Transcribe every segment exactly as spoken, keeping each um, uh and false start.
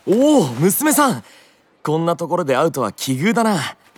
おお、娘さん、こんなところで会うとは奇遇だな。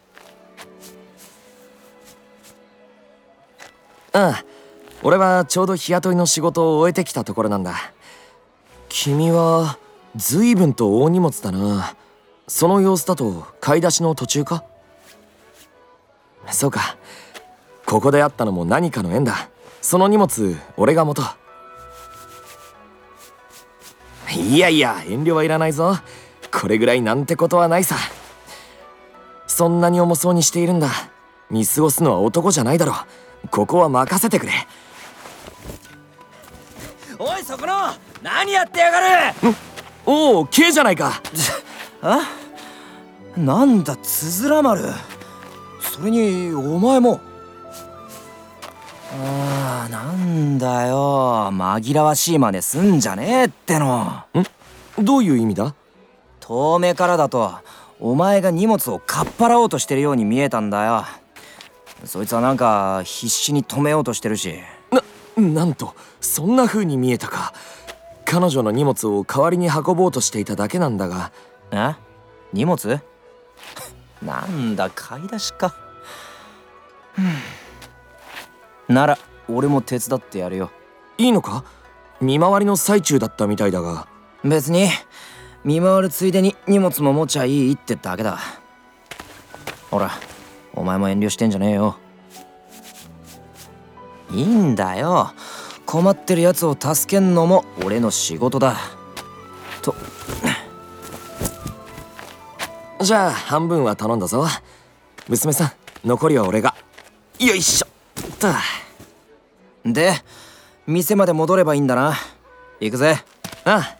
ああ、俺はちょうど日雇いの仕事を終えてきたところなんだ。君は随分と大荷物だな。その様子だと買い出しの途中か？そうか、ここで会ったのも何かの縁だ。その荷物俺が持とう。いやいや、遠慮はいらないぞ。これぐらいなんてことはないさ。そんなに重そうにしているんだ。見過ごすのは男じゃないだろ。ここは任せてくれ。 おい、そこの何やってやがる。 んおお、K じゃないか。 あ、なんだつづら丸。それにお前も。あー、なんだよ、紛らわしい真似すんじゃねえっての。 んどういう意味だ？ 遠目からだとお前が荷物をかっぱらおうとしてるように見えたんだよ。そいつはなんか必死に止めようとしてるし。 な、なんとそんな風に見えたか。彼女の荷物を代わりに運ぼうとしていただけなんだが。 え？荷物？なんだ、買い出しか。なら俺も手伝ってやるよ。 いいのか？見回りの最中だったみたいだが。 別に見回るついでに荷物も持ちゃいいってだけだ。ほら、お前も遠慮してんじゃねえよ。いいんだよ、困ってるやつを助けんのも俺の仕事だと。 じゃあ半分は頼んだぞ。娘さん、残りは俺が。よいしょっと。 で、店まで戻ればいいんだな。行くぜ。 ああ。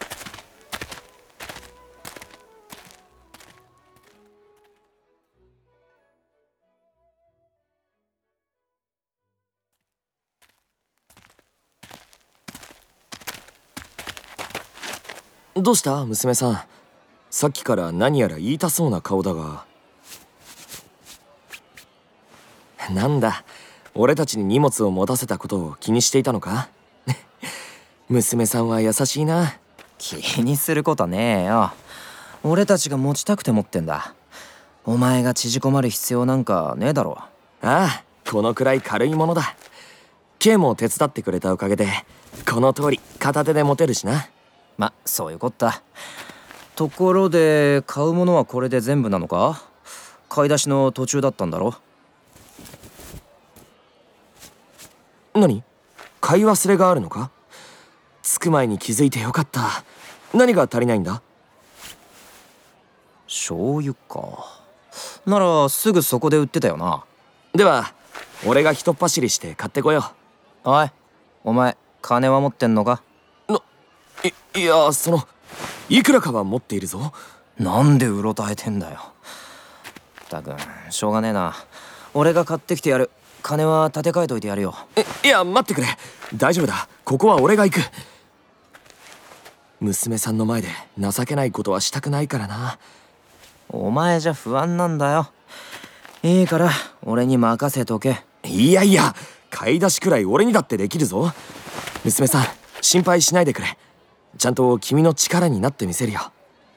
どうした娘さん、さっきから何やら言いたそうな顔だが。なんだ、俺たちに荷物を持たせたことを気にしていたのか？娘さんは優しいな。 気にすることねえよ。俺たちが持ちたくて持ってんだ。お前が縮こまる必要なんかねえだろ。 ああ、このくらい軽いものだ。K も手伝ってくれたおかげでこの通り片手で持てるしな。 ま、そういうこった。ところで買うものはこれで全部なのか？買い出しの途中だったんだろ。 何？買い忘れがあるのか？着く前に気づいてよかった。何が足りないんだ？ 醤油か。ならすぐそこで売ってたよな。 では俺がひとっ走りして買ってこよう。おい、お前金は持ってんのか？ い、いや、そのいくらかは持っているぞ。 なんでうろたえてんだよ。ったくしょうがねえな。俺が買ってきてやる。金は立て替えといてやるよ。 え、いや待ってくれ。大丈夫だ、ここは俺が行く。娘さんの前で情けないことはしたくないからな。 お前じゃ不安なんだよ。いいから俺に任せとけ。 いやいや、買い出しくらい俺にだってできるぞ。娘さん、心配しないでくれ。ちゃんと君の力になってみせるよ。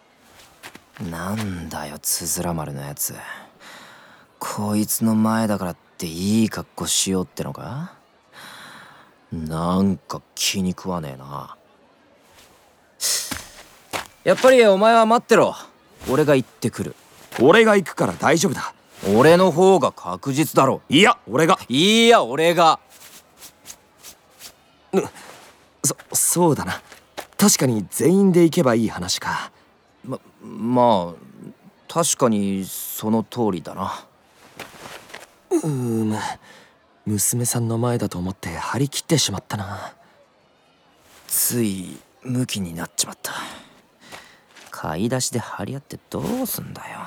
なんだよ、つづら丸のやつ。こいつの前だからっていい格好しようってのか？なんか気に食わねえな。やっぱりお前は待ってろ。俺が行ってくる。 俺が行くから大丈夫だ。 俺の方が確実だろ。 いや俺が。 いや俺が。 うそそうだな。確かに全員で行けばいい話か。 ままあ確かにその通りだな。 うーむ、娘さんの前だと思って張り切ってしまったな。 ついムキになっちまった。買い出しで張り合ってどうすんだよ。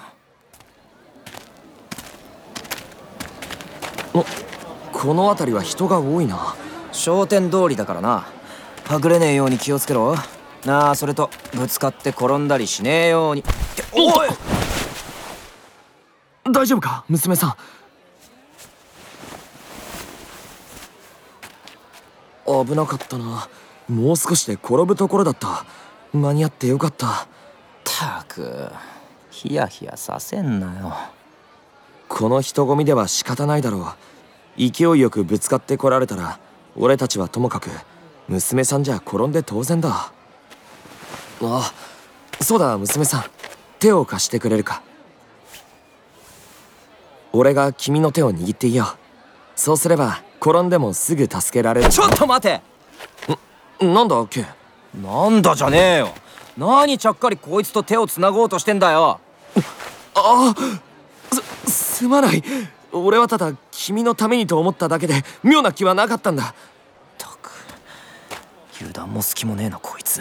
お、この辺りは人が多いな。 商店通りだからな。はぐれねえように気をつけろ。なあ、それとぶつかって転んだりしねえように。おい、 大丈夫か娘さん。危なかったな。もう少しで転ぶところだった。間に合ってよかった。 たくヒヤヒヤさせんなよ。 この人混みでは仕方ないだろう。勢いよくぶつかってこられたら俺たちはともかく娘さんじゃ転んで当然だ。あ、そうだ娘さん、手を貸してくれるか。俺が君の手を握っていよう。そうすれば転んでもすぐ助けられる。 ちょっと待て。 ん、なんだケイ。 なんだじゃねえよ。何ちゃっかりこいつと手をつなごうとしてんだよ。 ああ、す、すまない。俺はただ君のためにと思っただけで妙な気はなかったんだ。 たく油断も隙もねえなこいつ。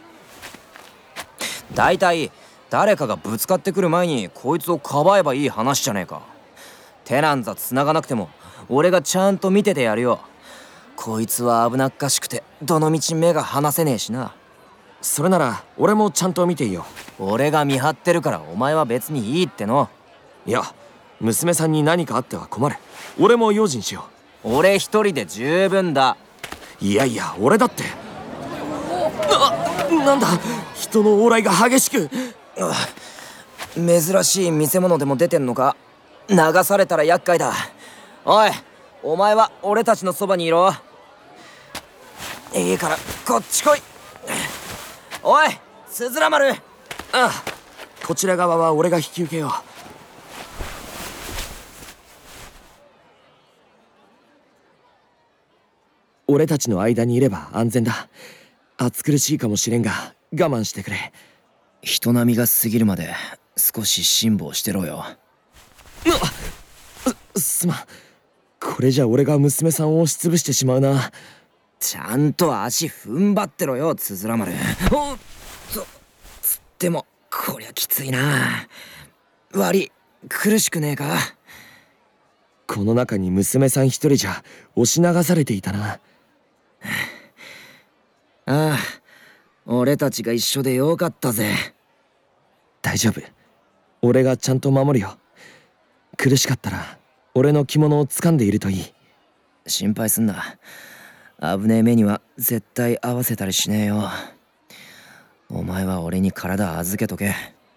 だいたい誰かがぶつかってくる前にこいつをかばえばいい話じゃねえか。手なんざ繋がなくても俺がちゃんと見ててやるよ。こいつは危なっかしくてどのみち目が離せねえしな。 それなら俺もちゃんと見ていよう。俺が見張ってるからお前は別にいいっての。 いや、娘さんに何かあっては困る。俺も用心しよう。俺一人で十分だ。 いやいや、俺だって。な、なんだ、人の往来が激しく。 珍しい見せ物でも出てんのか。流されたら厄介だ。おい、お前は俺たちのそばにいろ。いいからこっち来い。おいつづら丸。 ああ、こちら側は俺が引き受けよう。俺たちの間にいれば安全だ。暑苦しいかもしれんが我慢してくれ。 人波が過ぎるまで少し辛抱してろよ。 す、すまん。これじゃ俺が娘さんを押しつぶしてしまうな。 ちゃんと足踏ん張ってろよつづら丸。おっと、つってもこりゃきついな。悪い、苦しくねえか。 この中に娘さん一人じゃ押し流されていたな。 ああ、俺たちが一緒でよかったぜ。 大丈夫、俺がちゃんと守るよ。苦しかったら俺の着物を掴んでいるといい。 心配すんな。危ねえ目には絶対合わせたりしねえよ。お前は俺に体預けとけ。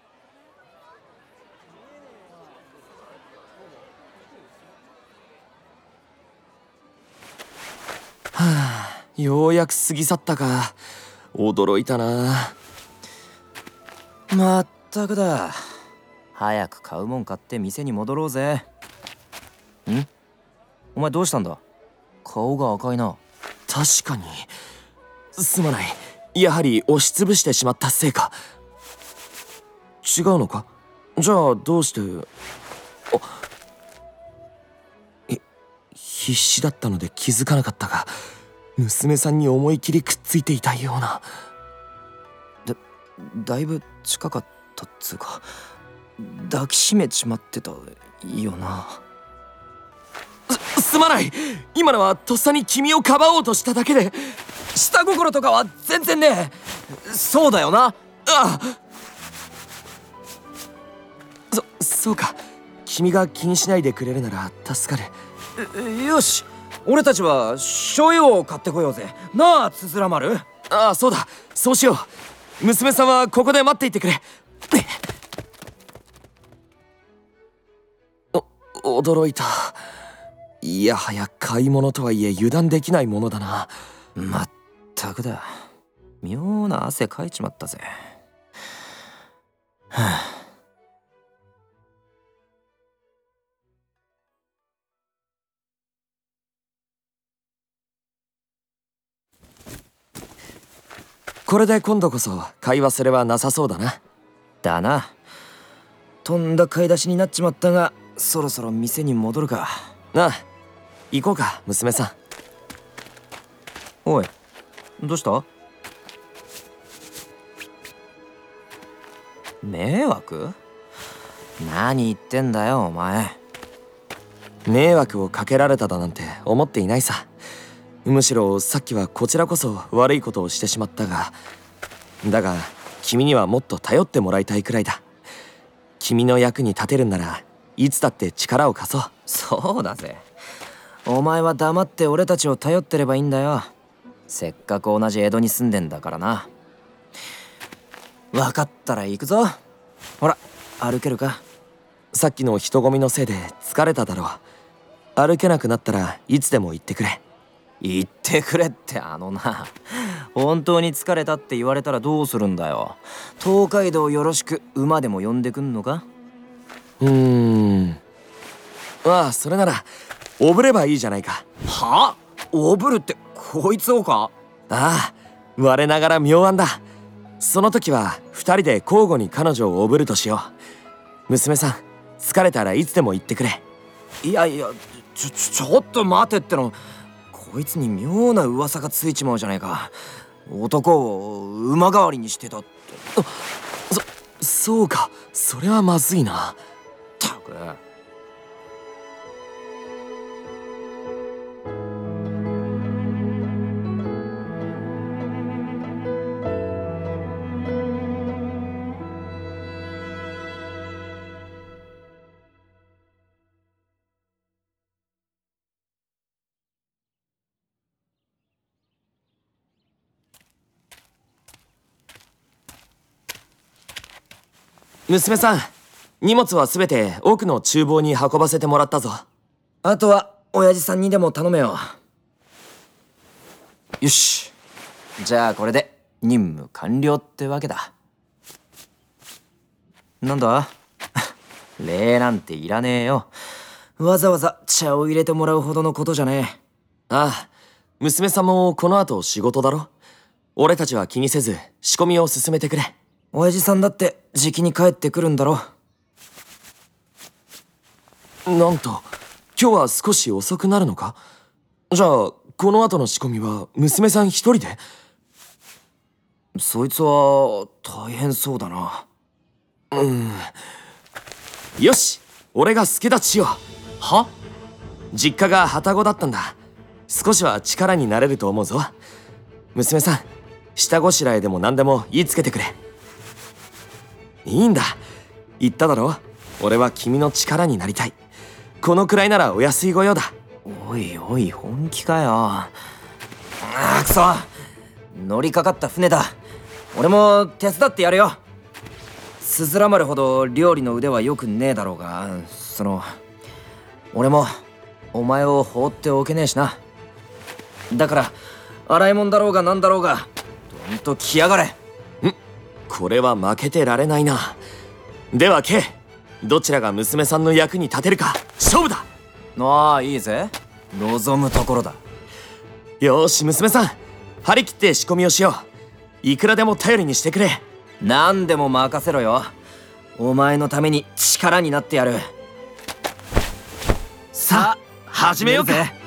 はあ、ようやく過ぎ去ったか。驚いたな。 まったくだ。早く買うもん買って店に戻ろうぜ。ん？お前どうしたんだ？顔が赤いな。 確かに。すまない。やはり押しつぶしてしまったせいか。違うのか？じゃあどうして。あ、い必死だったので気づかなかったが、娘さんに思い切りくっついていたような。 だ、だいぶ近かったっつうか、抱きしめちまってたよな。 す、すまない。今のはとっさに君をかばおうとしただけで。 下心とかは全然ねえ。そうだよな。ああ、そ、そうか。君が気にしないでくれるなら助かる。よし、俺たちは醤油を買ってこようぜ。なあつづら丸。 ああ、そうだ、そうしよう。娘さんはここで待っていてくれ。お、驚いた。いやはや買い物とはいえ油断できないものだな。 まったくだ。妙な汗かいちまったぜ。はあ。 これで今度こそ買い忘れはなさそうだな。 だな。とんだ買い出しになっちまったが、そろそろ店に戻るか。 なあ、行こうか娘さん。 おい、どうした？迷惑？何言ってんだよお前。 迷惑をかけられただなんて思っていないさ。むしろさっきはこちらこそ悪いことをしてしまったが、だが君にはもっと頼ってもらいたいくらいだ。君の役に立てるんならいつだって力を貸そう。 そうだぜ。お前は黙って俺たちを頼ってればいいんだよ。せっかく同じ江戸に住んでんだからな。 分かったら行くぞ。ほら歩けるか？ さっきの人混みのせいで疲れただろう。歩けなくなったらいつでも言ってくれ。 言ってくれってあのな、本当に疲れたって言われたらどうするんだよ。東海道よろしく馬でも呼んでくんのか？ うーんああ、それならおぶればいいじゃないか。 はあ？おぶるってこいつをか？ ああ、我ながら妙案だ。その時は二人で交互に彼女をおぶるとしよう。娘さん、疲れたらいつでも言ってくれ。 いやいや、ちょちょちょっと待てっての。こいつに妙な噂がついちまうじゃないか。男を馬代わりにしてたって。 そそうか、それはまずいな。 ったく。 娘さん、荷物はすべて奥の厨房に運ばせてもらったぞ。 あとは親父さんにでも頼めよ。よし、じゃあこれで任務完了ってわけだ。なんだ礼なんていらねえよ。わざわざ茶を入れてもらうほどのことじゃねえ。ああ、娘さんもこの後仕事だろ。俺たちは気にせず仕込みを進めてくれ。 親父さんだってじきに帰ってくるんだろ。 なんと、今日は少し遅くなるのか？じゃあこの後の仕込みは娘さん一人で？ そいつは大変そうだな。 うん。よし、俺が助太刀しよう。 は？ 実家が旅籠だったんだ。少しは力になれると思うぞ。娘さん、下ごしらえでも何でも言いつけてくれ。いいんだ、言っただろ。俺は君の力になりたい。このくらいならお安い御用だ。 おいおい、本気かよ。ああ、くそ、乗りかかった船だ。俺も手伝ってやるよ。スズラ丸ほど料理の腕はよくねえだろうが、その俺もお前を放っておけねえしな。だから洗い物だろうがなんだろうがどんと来やがれ。 ん？これは負けてられないな。では K、 どちらが娘さんの役に立てるか勝負だ。 ああ、いいぜ、望むところだ。 よーし、娘さん、張り切って仕込みをしよう。いくらでも頼りにしてくれ。 何でも任せろよ。お前のために力になってやる。 さあ始めようか。